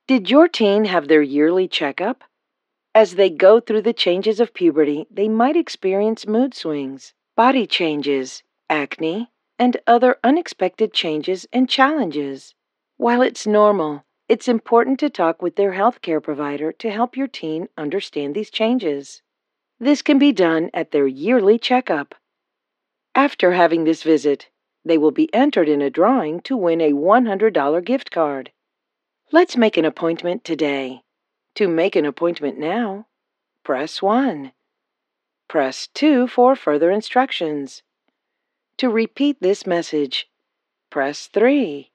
Did your teen have their yearly checkup? As they go through the changes of puberty, they might experience mood swings, body changes, acne, and other unexpected changes and challenges. While it's normal, it's important to talk with their healthcare provider to help your teen understand these changes. This can be done at their yearly checkup. After having this visit, they will be entered in a drawing to win a $100 gift card. Let's make an appointment today. To make an appointment now, press 1. Press 2 for further instructions. To repeat this message, press 3.